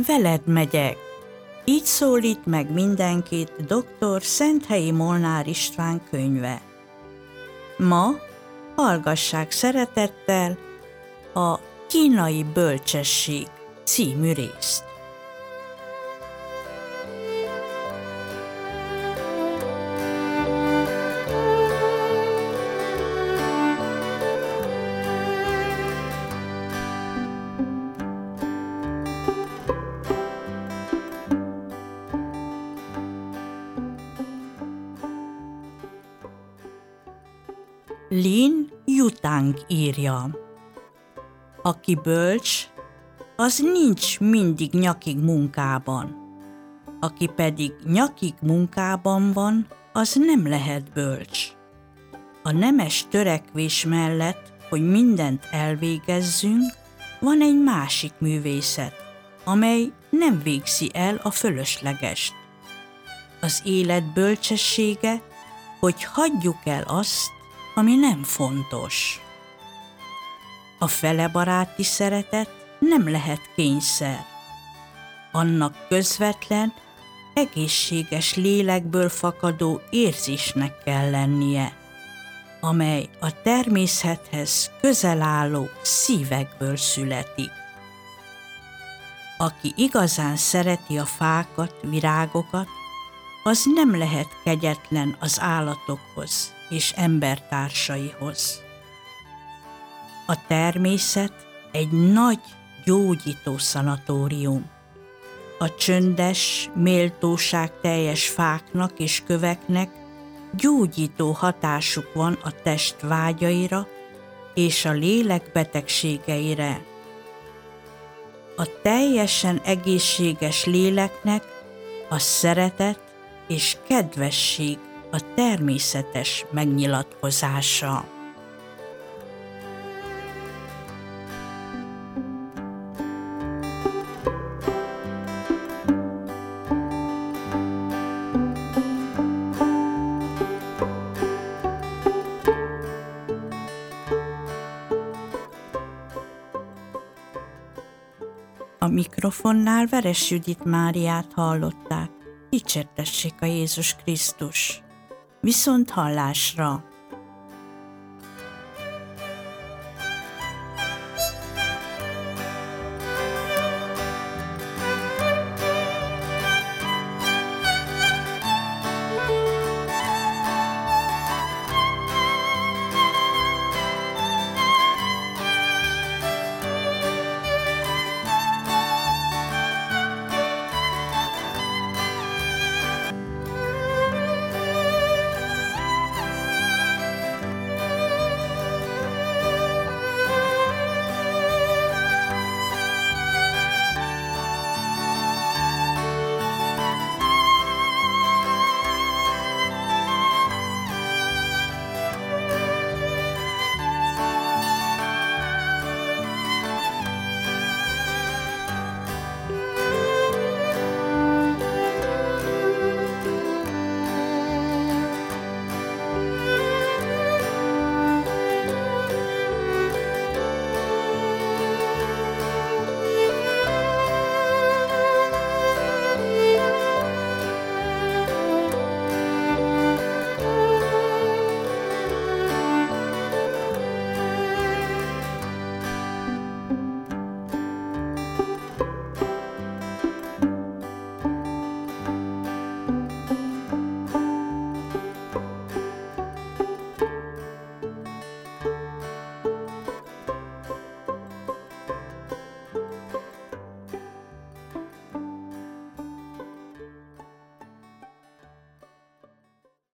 veled megyek. Így szólít meg mindenkit dr. Szenthelyi Molnár István könyve. Ma hallgassák szeretettel a Kínai bölcsesség című részt. Lin Yutang írja: aki bölcs, az nincs mindig nyakig munkában. Aki pedig nyakig munkában van, az nem lehet bölcs. A nemes törekvés mellett, hogy mindent elvégezzünk, van egy másik művészet, amely nem végzi el a fölöslegest. Az élet bölcsessége, hogy hagyjuk el azt, ami nem fontos. A felebaráti szeretet nem lehet kényszer. Annak közvetlen, egészséges lélekből fakadó érzésnek kell lennie, amely a természethez közel álló szívekből születik. Aki igazán szereti a fákat, virágokat, az nem lehet kegyetlen az állatokhoz és embertársaihoz. A természet egy nagy gyógyító szanatórium. A csöndes, méltóságteljes fáknak és köveknek gyógyító hatásuk van a test vágyaira és a lélek betegségeire. A teljesen egészséges léleknek a szeretet és kedvesség a természetes megnyilatkozása. A mikrofonnál Veres Judit Máriát hallották. Dicsértessék a Jézus Krisztus! Viszont hallásra!